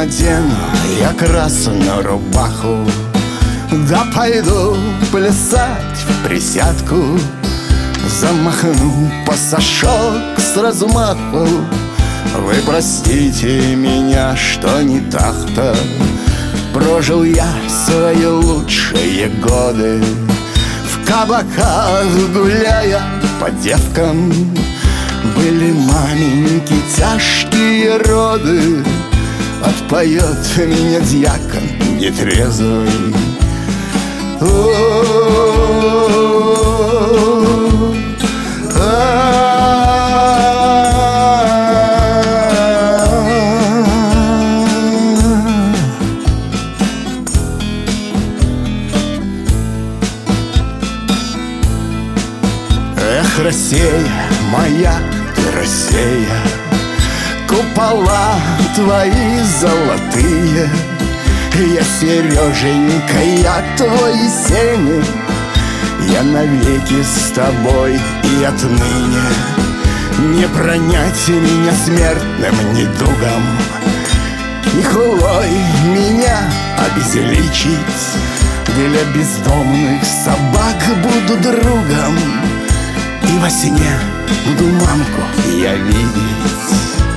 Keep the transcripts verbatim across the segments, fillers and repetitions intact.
надену я красную рубаху, да пойду плясать в присядку. Замахну пасашок с размаху. Вы простите меня, что не так-то прожил я свои лучшие годы, в кабаках гуляя по девкам. Были маменьки тяжкие роды, отпоет меня дьякон нетрезвый. Эх, Россия моя, ты Россия, купола твои золотые. Я Сереженька, я твой Сеня, я навеки с тобой и отныне. Не пронять меня смертным недугом, не хулой меня обезличить. Для бездомных собак буду другом, и во сне буду мамку я видеть.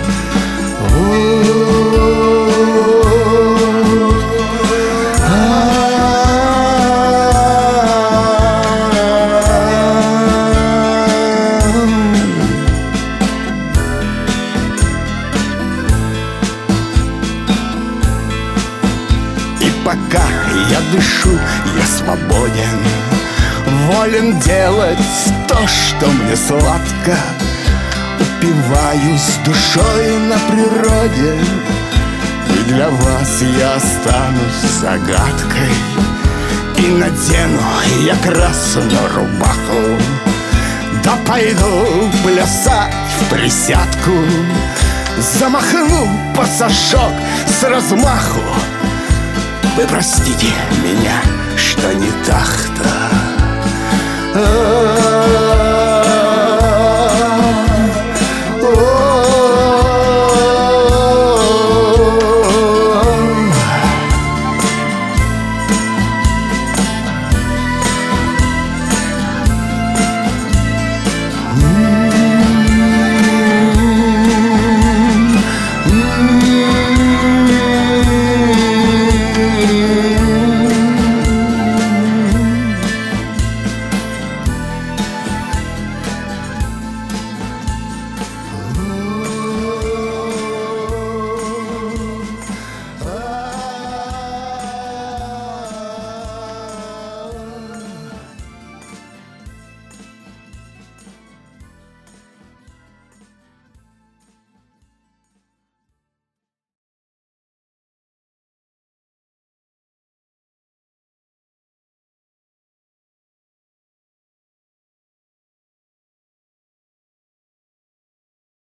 И пока я дышу, я свободен, волен делать то, что мне сладко. Упиваюсь душой на природе, и для вас я останусь загадкой. И надену я красную рубаху, да пойду плясать в присядку. Замахну пасашок с размаху. Вы простите меня, что не так-то.